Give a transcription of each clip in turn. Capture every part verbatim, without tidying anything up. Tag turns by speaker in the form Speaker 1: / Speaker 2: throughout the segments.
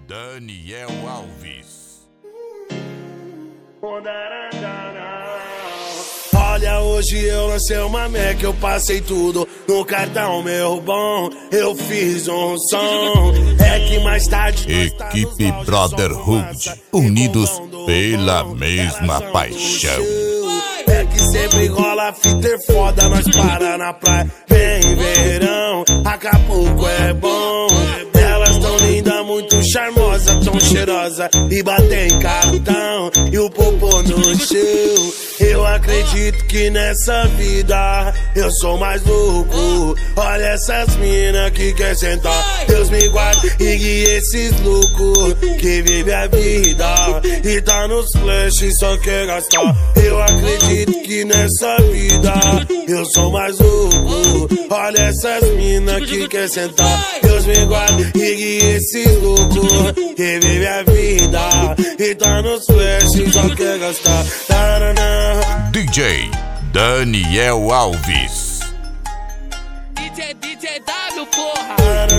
Speaker 1: Daniel Alves.
Speaker 2: Olha, hoje eu lancei uma Mac, eu passei tudo no cartão, meu bom. Eu fiz um som, é que mais tarde
Speaker 1: Equipe Brotherhood, unidos pela mesma paixão.
Speaker 2: É que sempre rola fita foda, nós para na praia. Vem verão, Acapulco é bom. Elas tão linda, muito charmosa, tão cheirosa e batem cartão e o popô no chão. Eu acredito que nessa vida eu sou mais louco. Olha essas minas que quer sentar. Deus me guarde e guie esses loucos que vive a vida e tá nos flash e só quer gastar. Eu acredito que nessa vida eu sou mais louco. Olha essas minas que quer sentar. Deus me guarde e guie esses loucos que vive a vida e tá nos flash e só quer gastar. Tarana.
Speaker 1: D J Daniel Alves.
Speaker 3: D J, D J W, porra.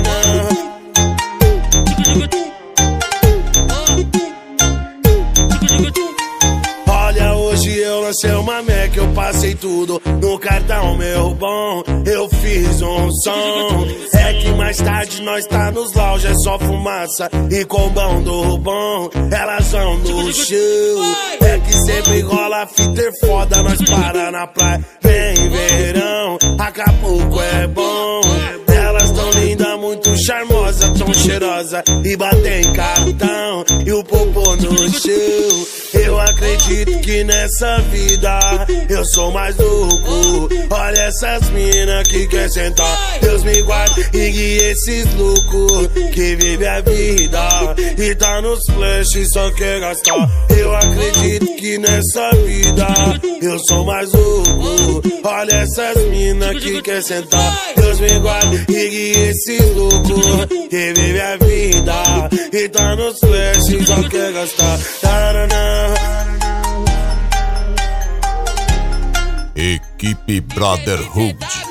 Speaker 2: Olha, hoje eu lancei uma Mac, eu passei tudo no cartão, meu bom. Eu fiz um som, é que mais tarde nós tá nos lounge, é só fumaça e combão do bom. Elas vão no show, é que sempre rola fita foda, nós para na praia. Vem verão, Acapulco é bom. Elas tão linda, muito charmosa, tão cheirosa e batem cartão e o popô no chão. Eu acredito que nessa vida eu sou mais louco. Olha essas minas que quer sentar. Deus me guarde e guie esses loucos que vive a vida e tá nos flash e só quer gastar. Eu acredito que nessa vida eu sou mais louco. Olha essas minas que quer sentar. Deus me guarde e guie esses loucos que vive a vida e tá nos flash e só quer gastar. Tarana.
Speaker 1: Equipe Brotherhood.